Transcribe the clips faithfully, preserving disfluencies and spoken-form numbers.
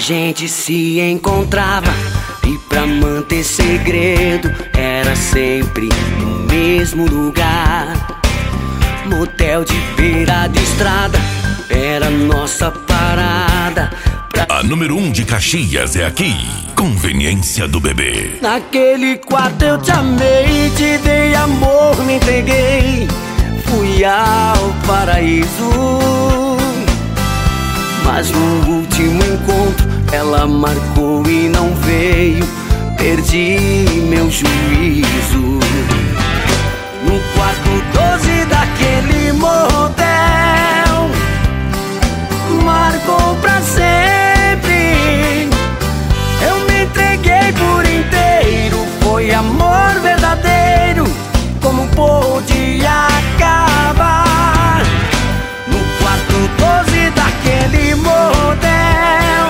gente se encontrava e pra manter segredo era sempre no mesmo lugar. Motel de beira de estrada era nossa parada pra... A número um de Caxias é aqui, Conveniência do Bebê. Naquele quarto eu te amei, te dei amor, me entreguei, fui ao paraíso. Mas no último encontro ela marcou e não veio, perdi meu juízo. No quarto doze daquele motel, marcou pra sempre. Eu me entreguei por inteiro, foi amor verdadeiro. Como pôde acabar? No quarto doze daquele motel,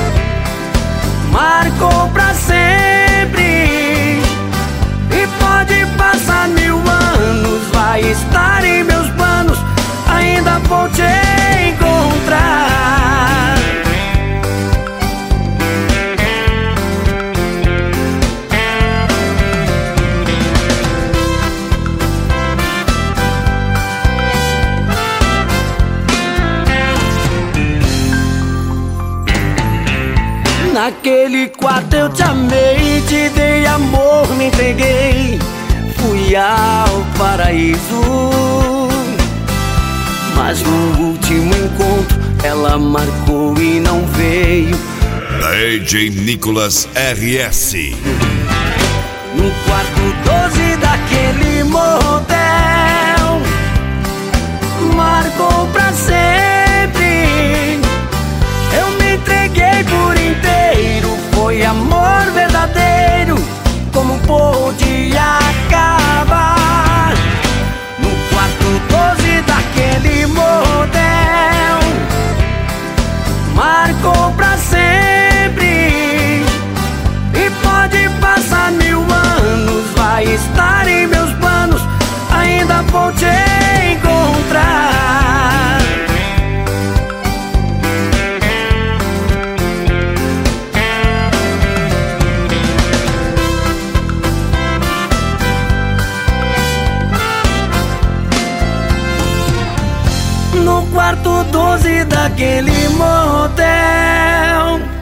marcou pra sempre. E pode passar mil anos, vai estar em meus planos, ainda vou te encontrar. Naquele quarto eu te amei, te dei amor, me entreguei, fui ao paraíso. Mas no último encontro ela marcou e não veio. D J Nicolas R S. No quarto doze daquele motel, marcou pra sempre. Eu me entreguei por inteiro, foi amor verdadeiro. Como pôde acabar? No quarto doze daquele motel, marcou pra sempre. E pode passar mil anos, vai estar em meus planos, ainda vou te encontrar. No quarto doze daquele motel,